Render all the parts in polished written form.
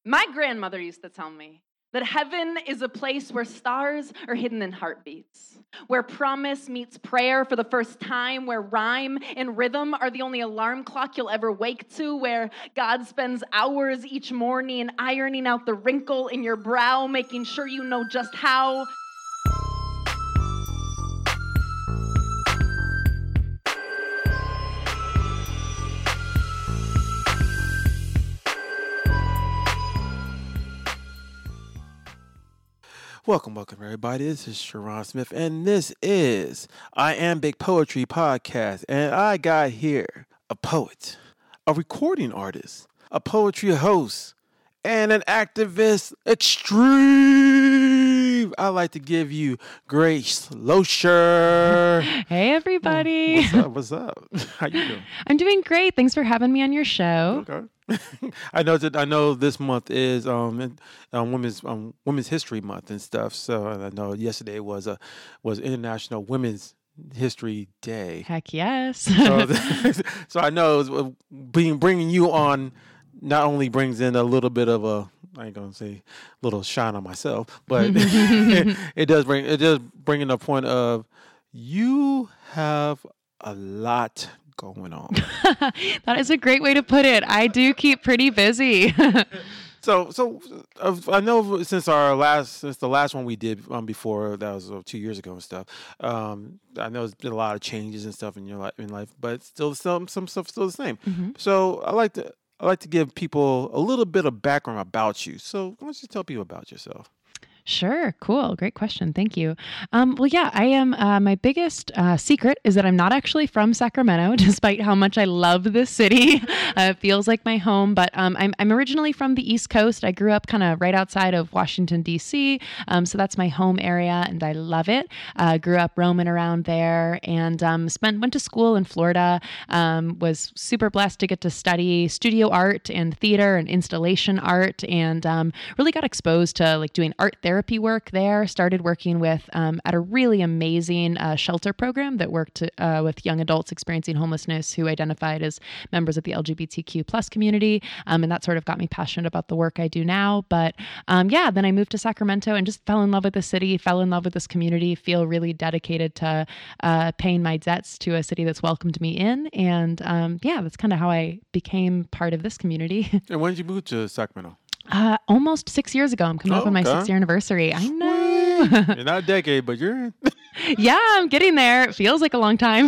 My grandmother used to tell me that heaven is a place where stars are hidden in heartbeats, where promise meets prayer for the first time, where rhyme and rhythm are the only alarm clock you'll ever wake to, where God spends hours each morning ironing out the wrinkle in your brow, making sure you know just how. Welcome, everybody. This is Sharon Smith, and this is I Am Big Poetry Podcast. And I got here a poet, a recording artist, a poetry host, and an activist extreme. I like to give you Grace Loescher. Hey, everybody. What's up? How you doing? I'm doing great. Thanks for having me on your show. Okay. I know this month is Women's History Month and stuff. So, and I know yesterday was International Women's History Day. Heck yes. So I know bringing you on not only brings in a little bit of I ain't gonna say little shine on myself, but it does bring in a point of you have a lot going on. That is a great way to put it. I do keep pretty busy. So I know since the last one we did before, that was 2 years ago and stuff. I know there's been a lot of changes and stuff in your life, but still some stuff still the same. Mm-hmm. So I like to give people a little bit of background about you. So why don't you tell people about yourself? Sure. Cool. Great question. Thank you. Well, yeah, I am. My biggest secret is that I'm not actually from Sacramento, despite how much I love this city. It feels like my home, but I'm originally from the East Coast. I grew up kind of right outside of Washington, D.C., so that's my home area, and I love it. Grew up roaming around there, and went to school in Florida. Was super blessed to get to study studio art and theater and installation art, and really got exposed to like doing art therapy work there. Started working with at a really amazing shelter program that worked with young adults experiencing homelessness who identified as members of the LGBTQ plus community, and that sort of got me passionate about the work I do now. But then I moved to Sacramento and just fell in love with the city, fell in love with this community, feel really dedicated to paying my debts to a city that's welcomed me in, and that's kind of how I became part of this community. And when did you move to Sacramento? Almost 6 years ago. I'm coming up on my 6-year anniversary. I know. You're not a decade, but you're in. Yeah, I'm getting there. It feels like a long time.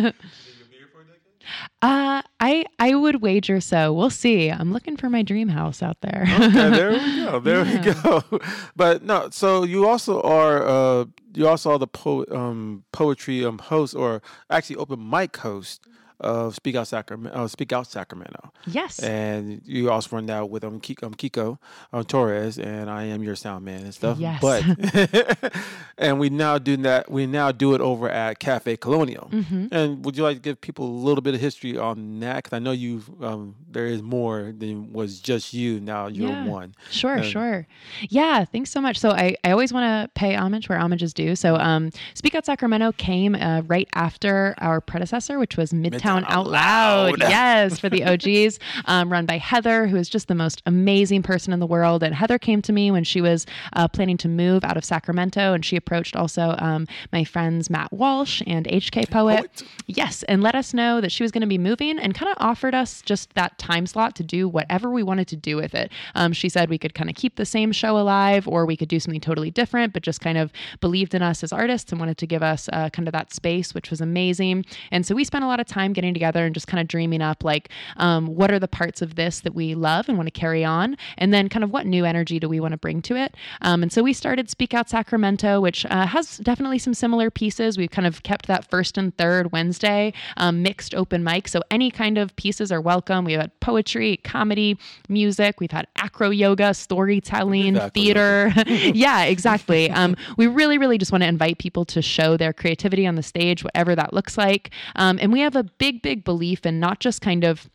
I would wager so. We'll see. I'm looking for my dream house out there. Okay, there we go. There we go. But no, so you also are the poetry host, or actually open mic host of Speak Out Sacramento. Yes. And you also run that with Kiko Torres, and I am your sound man and stuff. Yes. But and we now do it over at Cafe Colonial. Mm-hmm. And would you like to give people a little bit of history on that? Because I know there is more than was just you. Now you're one. Sure. Yeah, thanks so much. So I always want to pay homage where homage is due. So Speak Out Sacramento came right after our predecessor, which was Midtown Out Loud. Yes, for the OGs, run by Heather, who is just the most amazing person in the world. And Heather came to me when she was planning to move out of Sacramento, and she approached also my friends Matt Walsh and HK Poet. Yes, and let us know that she was going to be moving, and kind of offered us just that time slot to do whatever we wanted to do with it. She said we could kind of keep the same show alive, or we could do something totally different, but just kind of believed in us as artists and wanted to give us kind of that space, which was amazing. And so we spent a lot of time getting together and just kind of dreaming up like what are the parts of this that we love and want to carry on, and then kind of what new energy do we want to bring to it. And so we started Speak Out Sacramento, which has definitely some similar pieces. We've kind of kept that first and third Wednesday mixed open mic, so any kind of pieces are welcome. We've had poetry, comedy, music, we've had acro yoga, storytelling, theater. Yeah, exactly. We really just want to invite people to show their creativity on the stage, whatever that looks like. And we have a big belief in not just kind of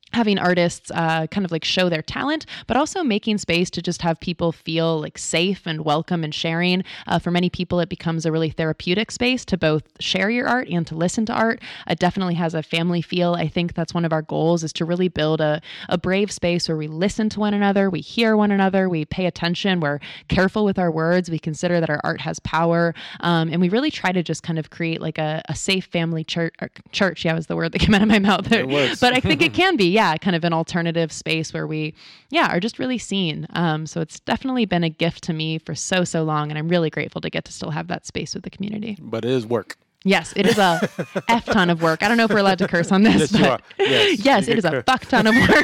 having artists kind of like show their talent, but also making space to just have people feel like safe and welcome and sharing. For many people, it becomes a really therapeutic space to both share your art and to listen to art. It definitely has a family feel. I think that's one of our goals, is to really build a brave space where we listen to one another, we hear one another, we pay attention, we're careful with our words, we consider that our art has power, and we really try to just kind of create like a safe family church. Yeah, was the word that came out of my mouth there. But I think it can be, kind of an alternative space where we, are just really seen. So it's definitely been a gift to me for so long, and I'm really grateful to get to still have that space with the community. But it is work. Yes, it is a F ton of work. I don't know if we're allowed to curse on this, yes, but yes, it is a fuck ton of work.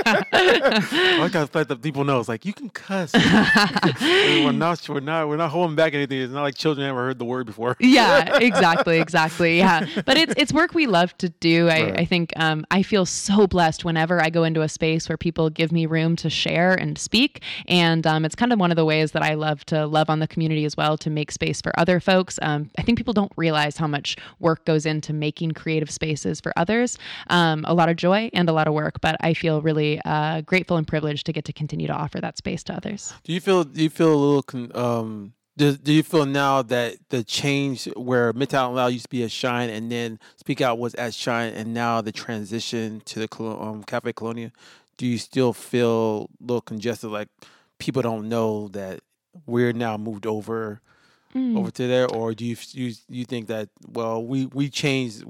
I gotta let the people know. It's like, you can cuss. we're not holding back anything. It's not like children ever heard the word before. Yeah, exactly. Yeah, but it's work we love to do. I think I feel so blessed whenever I go into a space where people give me room to share and speak, and it's kind of one of the ways that I love to love on the community as well, to make space for other folks. I think people don't realize how much work goes into making creative spaces for others. A lot of joy and a lot of work, but I feel really grateful and privileged to get to continue to offer that space to others. Do you feel a little do you feel now that the change where Midtown Loud used to be at Shine and then Speak Out was at Shine, and now the transition to the Cafe Colonia, do you still feel a little congested, like people don't know that we're now moved over to there? Or do you think that, well, we changed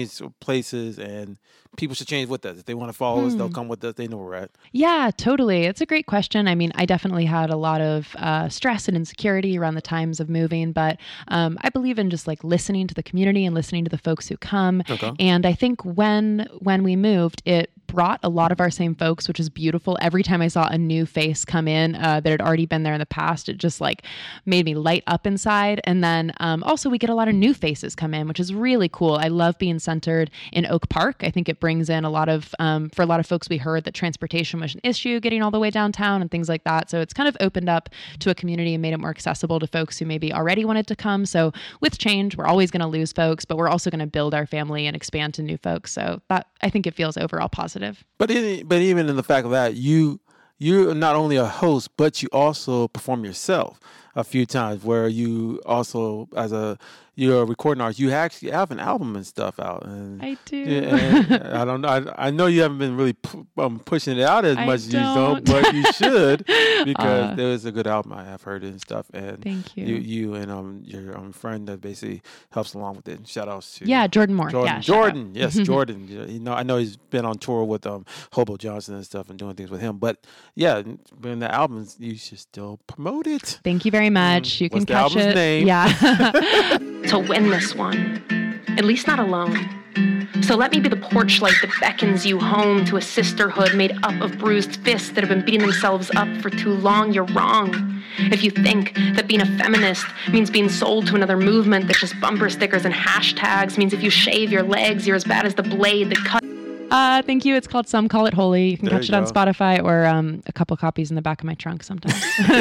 places and people should change with us? If they want to follow us, they'll come with us. They know where we're at. Yeah, totally. It's a great question. I mean, I definitely had a lot of stress and insecurity around the times of moving, but I believe in just like listening to the community and listening to the folks who come. Okay. And I think when we moved, it brought a lot of our same folks, which is beautiful. Every time I saw a new face come in that had already been there in the past, it just like made me light up inside. And then also we get a lot of new faces come in, which is really cool. I love being centered in Oak Park. I think it brings in a lot of, for a lot of folks, we heard that transportation was an issue getting all the way downtown and things like that. So it's kind of opened up to a community and made it more accessible to folks who maybe already wanted to come. So with change, we're always going to lose folks, but we're also going to build our family and expand to new folks. So that, I think it feels overall positive. But even in the fact of that, you're not only a host, but you also perform yourself a few times, where you also, you're a recording artist, you actually have an album and stuff out. And, I do. And I don't know. I know you haven't been really pushing it out as much as you don't, but you should, because there is a good album. I have heard it and stuff. And thank you. You and your friend that basically helps along with it. Shout outs to Jordan Moore. Jordan. Yes, Jordan. I know he's been on tour with Hobo Johnson and stuff and doing things with him. But yeah, in the albums, you should still promote it. Thank you very much. You can catch it. Name? Yeah. To win this one, at least not alone. So let me be the porch light that beckons you home to a sisterhood made up of bruised fists that have been beating themselves up for too long. You're wrong if you think that being a feminist means being sold to another movement that's just bumper stickers and hashtags, means if you shave your legs, you're as bad as the blade that cut. Thank you. It's called Some Call It Holy. You can catch it on Spotify, or a couple copies in the back of my trunk sometimes.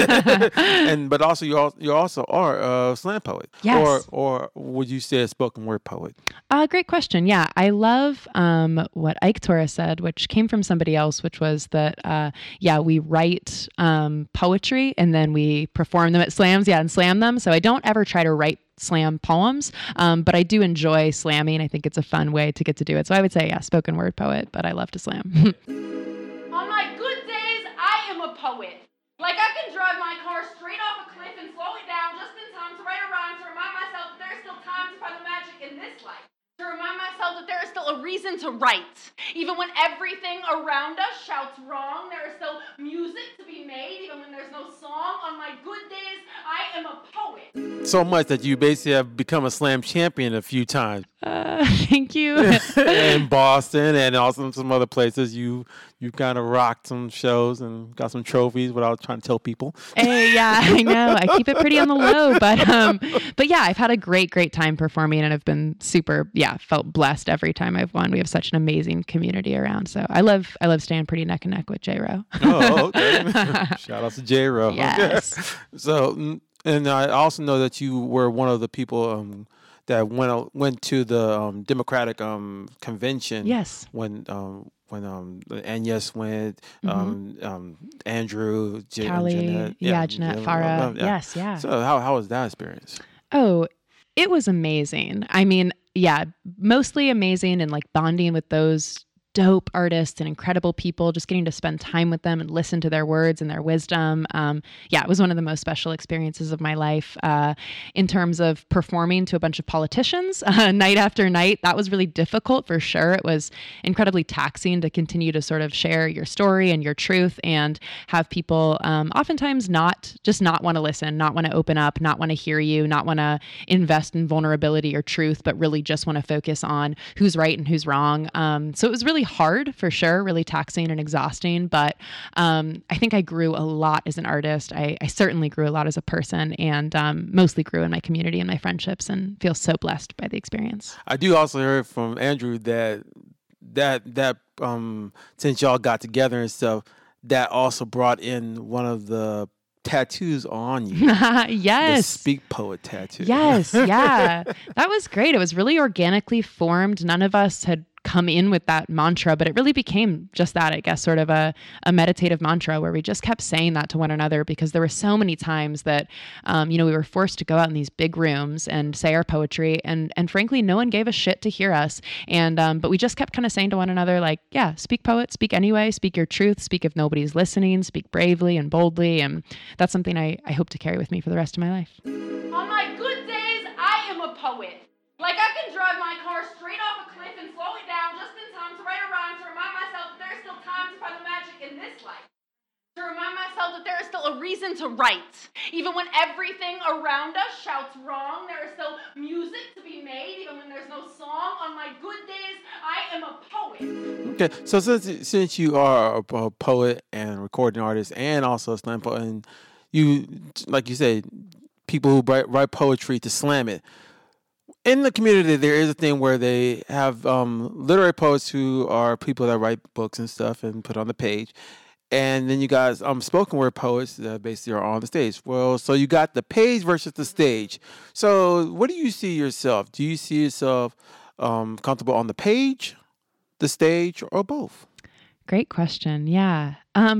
But also you also are a slam poet. Yes. Or would you say a spoken word poet? Great question. Yeah, I love what Ike Torres said, which came from somebody else, which was that we write poetry and then we perform them at slams, and slam them. So I don't ever try to write slam poems, but I do enjoy slamming. I think it's a fun way to get to do it. So I would say, spoken word poet, but I love to slam. On my good days, I am a poet. Like I can drive my car straight off a cliff and slow it down just in time to write a rhyme, to remind myself that there is still time to find the magic in this life. To remind myself that there is still a reason to write. Even when everything around us shouts wrong, there is still music to be made. Even when there's no song, on my good days, I am a poet. So much that you basically have become a slam champion a few times. Thank you. In Boston and also some other places. You kind of rocked some shows and got some trophies without trying to tell people. Hey, yeah, I know. I keep it pretty on the low, but yeah, I've had a great time performing, and I've been felt blessed every time I've won. We have such an amazing community around, so I love staying pretty neck and neck with J-Ro. Oh, okay. Shout out to J-Ro. Yes. So, and I also know that you were one of the people that went to the Democratic convention. Yes. When Agnes went, Andrew, Callie, Jeanette Farah. Yes, yeah. So how was that experience? Oh, it was amazing. I mean, yeah, mostly amazing and like bonding with those dope artists and incredible people, just getting to spend time with them and listen to their words and their wisdom. Yeah, it was one of the most special experiences of my life. In terms of performing to a bunch of politicians night after night, that was really difficult for sure. It was incredibly taxing to continue to sort of share your story and your truth and have people oftentimes not want to listen, not want to open up, not want to hear you, not want to invest in vulnerability or truth, but really just want to focus on who's right and who's wrong. So it was really hard for sure, really taxing and exhausting. But I think I grew a lot as an artist. I certainly grew a lot as a person, and mostly grew in my community and my friendships, and feel so blessed by the experience. I do also hear from Andrew that since y'all got together and stuff, that also brought in one of the tattoos on you. Yes. The Speak Poet tattoo. Yes. Yeah. That was great. It was really organically formed. None of us had come in with that mantra, but it really became just that, I guess, sort of a meditative mantra where we just kept saying that to one another, because there were so many times that, we were forced to go out in these big rooms and say our poetry, and frankly, no one gave a shit to hear us. And, but we just kept kind of saying to one another, like, yeah, speak poet, speak anyway, speak your truth, speak if nobody's listening, speak bravely and boldly. And that's something I hope to carry with me for the rest of my life. On my good days, I am a poet. Like, I can drive my car straight off a cliff and slow it down just in time to write a rhyme to remind myself that there is still time to find the magic in this life. To remind myself that there is still a reason to write. Even when everything around us shouts wrong, there is still music to be made, even when there's no song. On my good days, I am a poet. Okay, so since you are a poet and recording artist and also a slam poet, and you, like you said, people who write poetry to slam it, in the community, there is a thing where they have literary poets who are people that write books and stuff and put on the page. And then you guys, spoken word poets that basically are on the stage. Well, so you got the page versus the stage. So what do you see yourself? Do you see yourself comfortable on the page, the stage, or both? Great question. Yeah.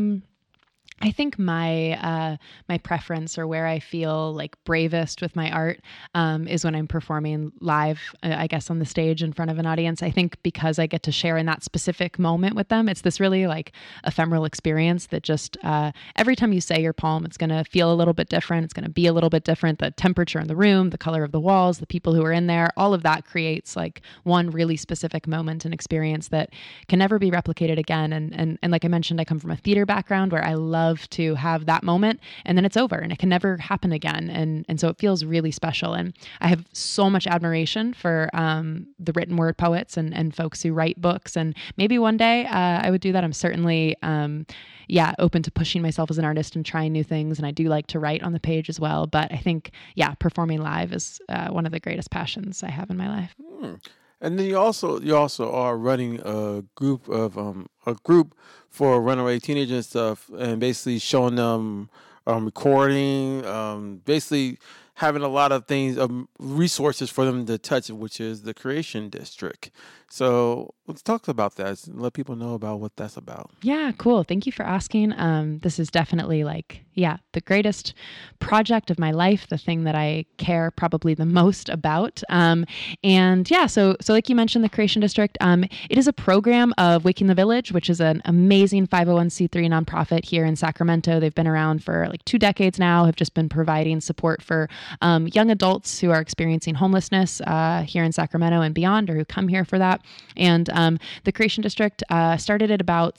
I think my my preference, or where I feel like bravest with my art, is when I'm performing live, I guess, on the stage in front of an audience. I think because I get to share in that specific moment with them, it's this really like ephemeral experience that just every time you say your poem, it's going to feel a little bit different. It's going to be a little bit different. The temperature in the room, the color of the walls, the people who are in there, all of that creates like one really specific moment and experience that can never be replicated again. And like I mentioned, I come from a theater background where I love to have that moment and then it's over and it can never happen again. And so it feels really special. And I have so much admiration for the written word poets and folks who write books. And maybe one day I would do that. I'm certainly, open to pushing myself as an artist and trying new things. And I do like to write on the page as well. But I think, performing live is one of the greatest passions I have in my life. And then you also are running a group for runaway teenagers and stuff, and basically showing them recording, basically having a lot of things, resources for them to touch, which is the Creation District. So let's talk about that and let people know about what that's about. Yeah, cool. Thank you for asking. This is definitely the greatest project of my life, the thing that I care probably the most about. So like you mentioned, the Creation District, it is a program of Waking the Village, which is an amazing 501c3 nonprofit here in Sacramento. They've been around for 2 decades now, have just been providing support for young adults who are experiencing homelessness here in Sacramento and beyond, or who come here for that. And the Creation District started at about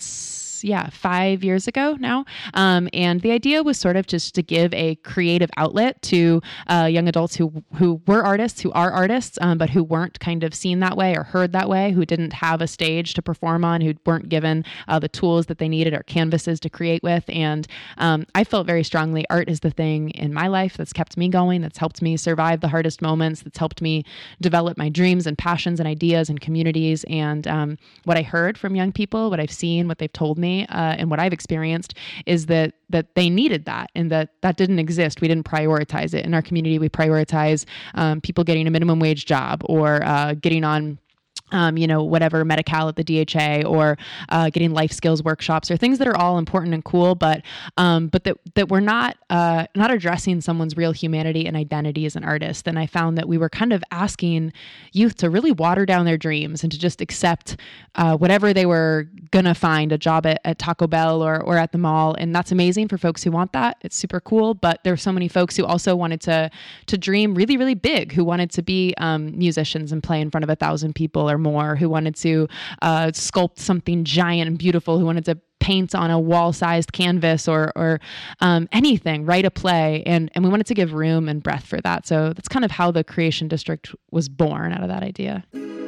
5 years ago now. And the idea was sort of just to give a creative outlet to young adults who were artists, who are artists, but who weren't kind of seen that way or heard that way, who didn't have a stage to perform on, who weren't given the tools that they needed or canvases to create with. And I felt very strongly art is the thing in my life that's kept me going, that's helped me survive the hardest moments, that's helped me develop my dreams and passions and ideas and communities. And what I heard from young people, what I've seen, what they've told me, personally, and what I've experienced is that they needed that, and that didn't exist. We didn't prioritize it in our community. We prioritize people getting a minimum wage job, or getting on whatever Medi-Cal at the DHA, or getting life skills workshops, or things that are all important and cool, but that we're not addressing someone's real humanity and identity as an artist. And I found that we were kind of asking youth to really water down their dreams and to just accept whatever they were gonna find, a job at Taco Bell or at the mall. And that's amazing for folks who want that. It's super cool. But there's so many folks who also wanted to dream really, really big, who wanted to be musicians and play in front of 1,000 people or more, who wanted to sculpt something giant and beautiful, who wanted to paint on a wall-sized canvas or anything, write a play. And we wanted to give room and breath for that. So that's kind of how the Creation District was born, out of that idea.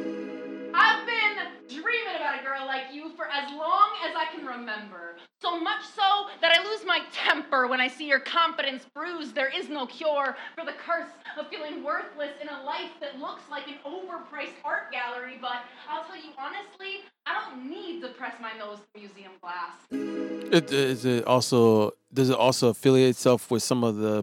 I've been dreaming about a girl like you for as long as I can remember. So much so that I lose my temper when I see your confidence bruised. There is no cure for the curse of feeling worthless in a life that looks like an overpriced art gallery. But I'll tell you honestly, I don't need to press my nose to museum glass. Does it also affiliate itself with some of the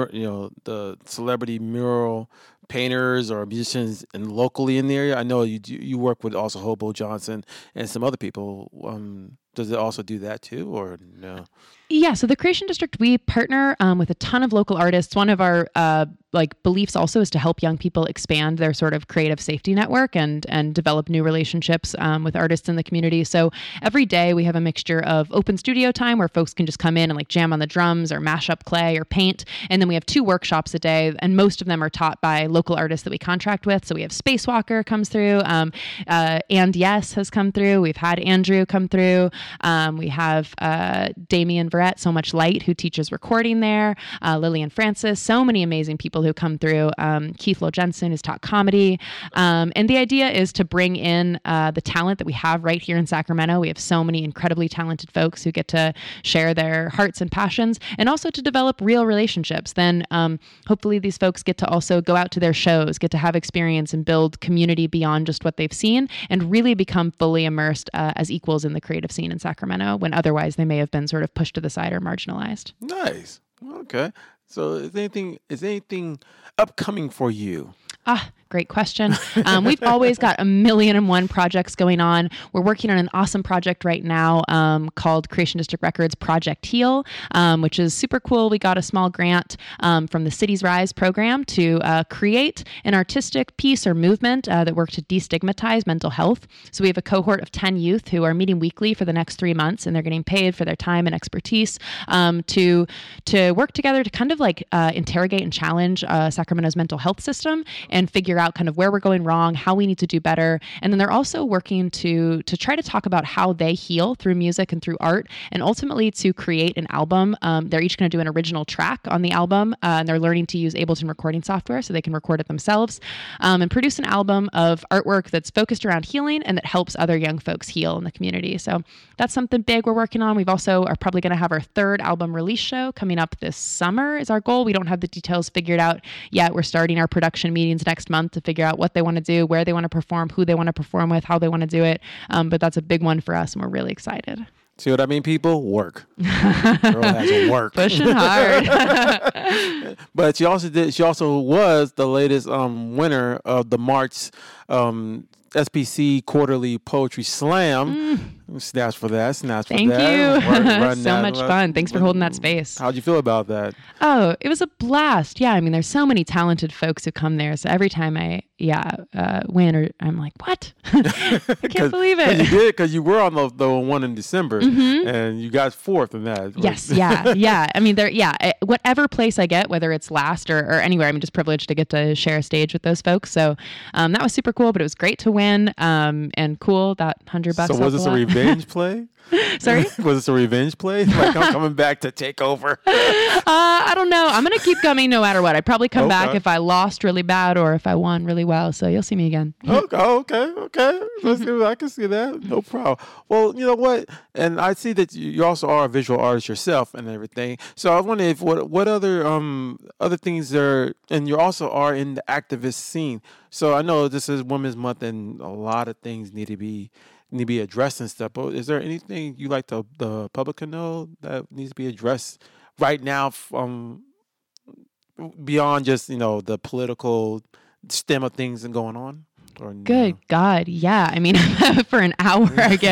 the celebrity mural painters or musicians locally in the area? I know you work with also Hobo Johnson and some other people. Does it also do that too, or no? Yeah, so the Creation District, we partner with a ton of local artists. One of our beliefs also is to help young people expand their sort of creative safety network and develop new relationships with artists in the community. So every day we have a mixture of open studio time where folks can just come in and like jam on the drums or mash up clay or paint. And then we have 2 workshops a day, and most of them are taught by local artists that we contract with. So we have Spacewalker comes through, and Yes has come through. We've had Andrew come through. We have Damian Verrett, So Much Light, who teaches recording there. Lillian Francis, so many amazing people who come through. Keith Lowe Jensen, who's taught comedy. And the idea is to bring in the talent that we have right here in Sacramento. We have so many incredibly talented folks who get to share their hearts and passions, and also to develop real relationships. Then hopefully these folks get to also go out to their shows, get to have experience and build community beyond just what they've seen, and really become fully immersed as equals in the creative scene in Sacramento, when otherwise they may have been sort of pushed to the side or marginalized. Nice. Okay. So is anything upcoming for you? Great question. We've always got 1,000,001 projects going on. We're working on an awesome project right now called Creation District Records Project Heal, which is super cool. We got a small grant from the Cities Rise program to create an artistic piece or movement that work to destigmatize mental health. So we have a cohort of 10 youth who are meeting weekly for the next 3 months, and they're getting paid for their time and expertise to work together to kind of like interrogate and challenge Sacramento's mental health system and figure out kind of where we're going wrong, how we need to do better. And then they're also working to try to talk about how they heal through music and through art, and ultimately to create an album. They're each going to do an original track on the album, and they're learning to use Ableton recording software so they can record it themselves, and produce an album of artwork that's focused around healing and that helps other young folks heal in the community. So that's something big we're working on. We've also are probably going to have our 3rd album release show coming up this summer is our goal. We don't have the details figured out yet. We're starting our production meetings next month to figure out what they want to do, where they want to perform, who they want to perform with, how they want to do it. But that's a big one for us, and we're really excited. See what I mean, people? Work. Girl has to work. Pushing hard. But she also was the latest winner of the March SPC Quarterly Poetry Slam. Snaps for that. Thank you. So much fun. Thanks for holding that space. How'd you feel about that? Oh, it was a blast. Yeah, I mean, there's so many talented folks who come there. So every time I win, or I'm like, what? I can't believe it. You did, because you were on the one in December, and you got 4th in that. Yes, yeah. I mean, whatever place I get, whether it's last or anywhere, I'm just privileged to get to share a stage with those folks. So that was super cool, but it was great to win, and cool, that $100. So was this a revenge play? Sorry? Was this a revenge play? Like, I'm coming back to take over? I don't know. I'm going to keep coming no matter what. I'd probably come back if I lost really bad or if I won really well. So you'll see me again. Okay. I can see that. No problem. Well, you know what? And I see that you also are a visual artist yourself and everything. So I was wondering what other things there, and you also are in the activist scene. So I know this is Women's Month, and a lot of things need to be need to be addressed and stuff. But is there anything you like the public to know that needs to be addressed right now from beyond just, the political stem of things and going on? Good God. Yeah. I mean, for an hour,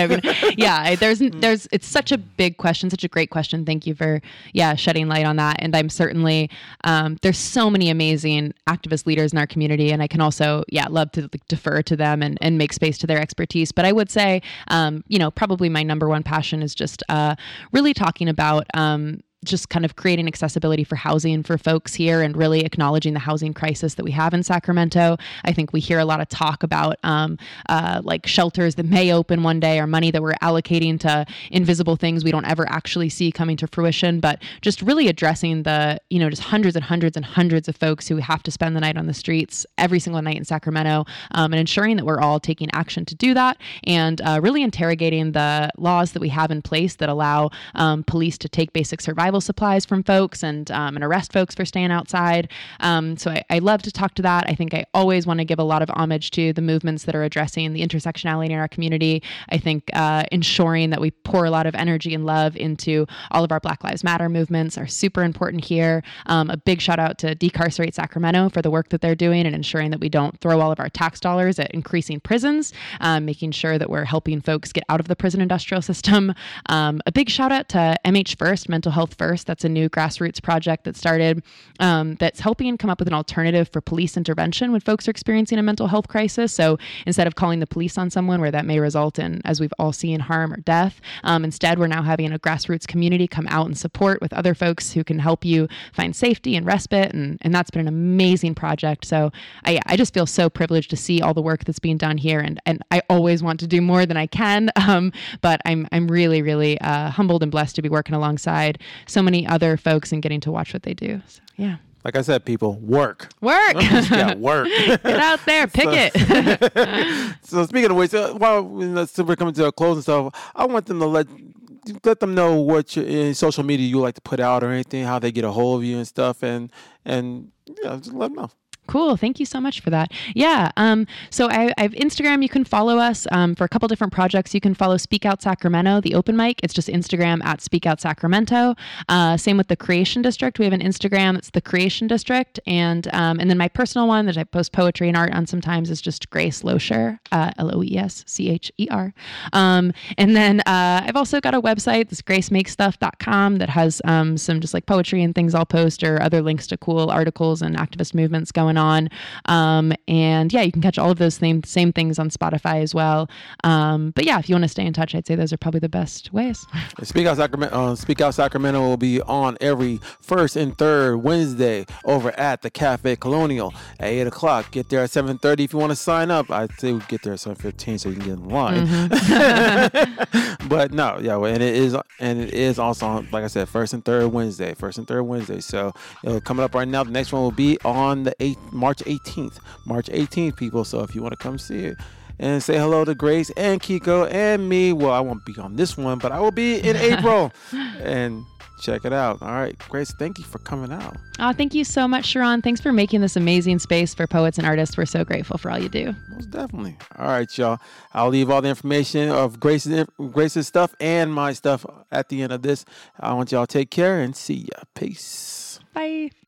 it's such a big question, such a great question. Thank you for, shedding light on that. And I'm certainly, there's so many amazing activist leaders in our community. And I can also, love to defer to them and make space to their expertise. But I would say, probably my number one passion is just really talking about, just kind of creating accessibility for housing for folks here and really acknowledging the housing crisis that we have in Sacramento. I think we hear a lot of talk about like shelters that may open one day or money that we're allocating to invisible things we don't ever actually see coming to fruition, but just really addressing the, just hundreds and hundreds and hundreds of folks who have to spend the night on the streets every single night in Sacramento, and ensuring that we're all taking action to do that, and really interrogating the laws that we have in place that allow police to take basic survival supplies from folks and arrest folks for staying outside. So I love to talk to that. I think I always want to give a lot of homage to the movements that are addressing the intersectionality in our community. I think ensuring that we pour a lot of energy and love into all of our Black Lives Matter movements are super important here. A big shout out to Decarcerate Sacramento for the work that they're doing and ensuring that we don't throw all of our tax dollars at increasing prisons, making sure that we're helping folks get out of the prison industrial system. A big shout out to MH First, Mental Health First. That's a new grassroots project that started that's helping come up with an alternative for police intervention when folks are experiencing a mental health crisis. So instead of calling the police on someone where that may result in, as we've all seen, harm or death, instead we're now having a grassroots community come out and support with other folks who can help you find safety and respite. And that's been an amazing project. So I just feel so privileged to see all the work that's being done here. And I always want to do more than I can. But I'm really, really humbled and blessed to be working alongside so many other folks and getting to watch what they do. So, yeah. Like I said, people, work. Work. Work. Get out there, pick it. So speaking of which, while we're coming to a close and stuff, I want them to let them know what in social media you like to put out or anything, how they get a hold of you and stuff, and just let them know. Cool. Thank you so much for that. Yeah. So I have Instagram. You can follow us for a couple different projects. You can follow Speak Out Sacramento, the open mic. It's just Instagram at Speak Out Sacramento. Same with the Creation District. We have an Instagram. It's the Creation District. And then my personal one that I post poetry and art on sometimes is just Grace Loescher, LOESCHER. And then I've also got a website, this gracemakesstuff.com, that has some just like poetry and things I'll post, or other links to cool articles and activist movements going on. And you can catch all of those same things on Spotify as well. But if you want to stay in touch, I'd say those are probably the best ways. Speak Out Sacramento will be on every first and third Wednesday over at the Cafe Colonial at 8:00. Get there at 7:30 if you want to sign up. I'd say we get there at 7:15 so you can get in line. Mm-hmm. But no, and it is also, like I said, first and third Wednesday. So coming up right now, the next one will be on the March 18th, people. So if you want to come see it and say hello to Grace and Kiko and me, well, I won't be on this one, but I will be in April. And check it out. All right, Grace, thank you for coming out. Oh, thank you so much, Sharon. Thanks for making this amazing space for poets and artists. We're so grateful for all you do. Most definitely. All right, y'all. I'll leave all the information of Grace's stuff and my stuff at the end of this. I want y'all to take care and see ya. Peace. Bye.